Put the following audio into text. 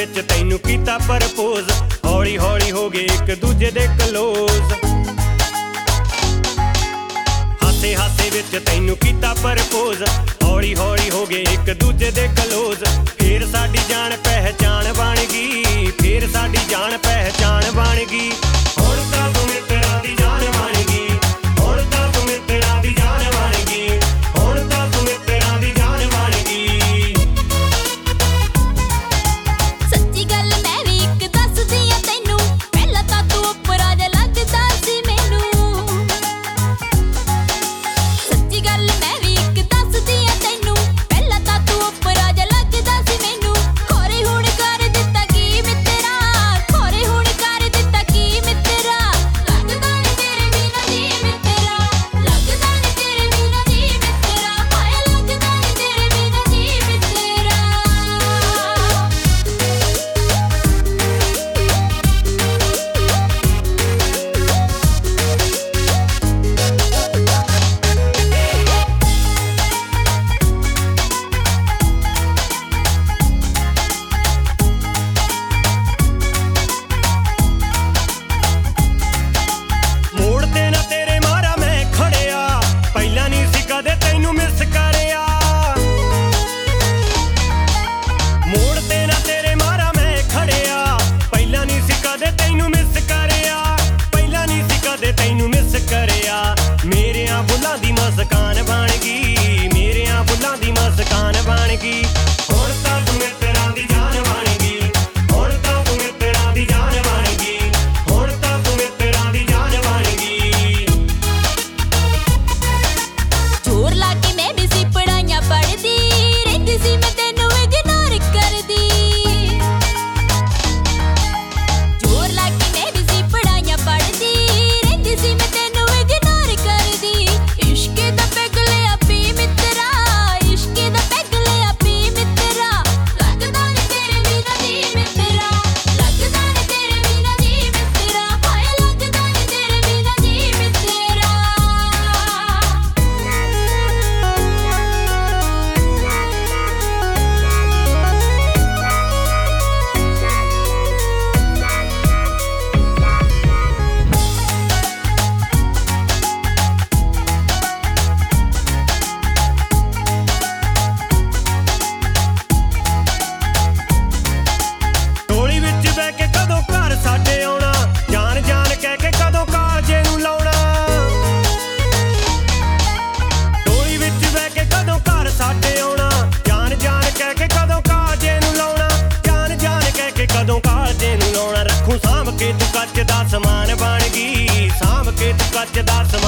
विच तैनू कीता प्रपोज, हौली हौली हो गए एक दूजे दे क्लोज। हासे हासे विच तैनू कीता प्रपोज, हौली हौली हो गए एक दूजे दे क्लोज। फिर साडी जान पहचान बन गई, फिर साडी जान पहचान बन गई। हुण तां तू मित्तरां दी जान बन गई, हुण तां तू मित्तरां दी जान बन गई, हुण तां तू मित्तरां दी जान बन गई। सच्ची गल मैं भी एक दसदी आ तैनू, पहला तां तू उपरा जा लगदा सी मैनू। सच्ची गल मैं भी एक दसदी आ तैनू, पहला तां तू उपरा जा लगदा सी मैनू। खोरे हुण कर दित्ता की मित्तरा, खोरे हुण कर दित्ता की मित्तरा। लगदा नी तेरे बिना जी मित्तरा, लगदा नी तेरे बिना जी मित्तरा, हाय लगदा नी तेरे बिना जी मित्तरा। मोड़ ते ना तेरे मारा मैं खड़िया, पहला नहीं सी कदे तैनू मिस करिया। मोड़ ते ना तेरे मारा मैं खड़िया, पहला नहीं सी कदे तैनू मिस करिया, पहला नहीं सी कदे तैनू मिस करिया। मेरियां बुल्लां दी मुस्कान बन गई, मेरियां बुल्लां दी मुस्कान बन गई। हुण तां तू मित्तरां दी जान बन गई, हुण तां तू मित्तरां दी जान बन गई, हुण तां तू मित्तरां दी जान बन गई। जोर लाके मैं भी सी पढ़ाइयां पढ़दी, रहिंदी सी मैं तैनू इग्नोर करदी। जोर लाके मैं भी सी पढ़ाइयां पढ़दी, रहिंदी सी मैं तैनू इग्नोर करदी। इश्क दा पैग लिया पी मित्तरा, इश्क दा पैग लिया पी मित्तरा। लगदा नी तेरे बिना जी मित्तरा, लगदा नी तेरे बिना जी मित्तरा, हाय लगदा नी तेरे बिना जी मित्तरा। ਟੋਲੀ ਵਿੱਚ ਬਹਿ ਕੇ ਕਦੋਂ ਘਰ ਸਾਡੇ ਆਉਣਾ, ਜਾਨ ਜਾਨ ਕਹਿ ਕੇ ਕਦੋਂ ਕਾਲਜੇ ਨੂੰ ਲਾਉਣਾ। ਟੋਲੀ ਵਿੱਚ ਬਹਿ ਕੇ ਕਦੋਂ ਘਰ ਸਾਡੇ ਆਉਣਾ, ਜਾਨ ਜਾਨ ਕਹਿ ਕੇ ਕਦੋਂ ਕਾਲਜੇ ਨੂੰ ਲਾਉਣਾ, ਜਾਨ ਜਾਨ ਕਹਿ ਕੇ ਕਦੋਂ ਕਾਲਜੇ ਨੂੰ ਲਾਉਣਾ। ਰੱਖੂ ਸਾਂਭ ਕੇ ਤੂੰ ਕੱਚ ਦਾ ਸਮਾਨ ਬਣ ਗਈ, ਸਾਂਭ ਕੇ ਤੂੰ ਕੱਚ ਦਾ ਸਮਾਨ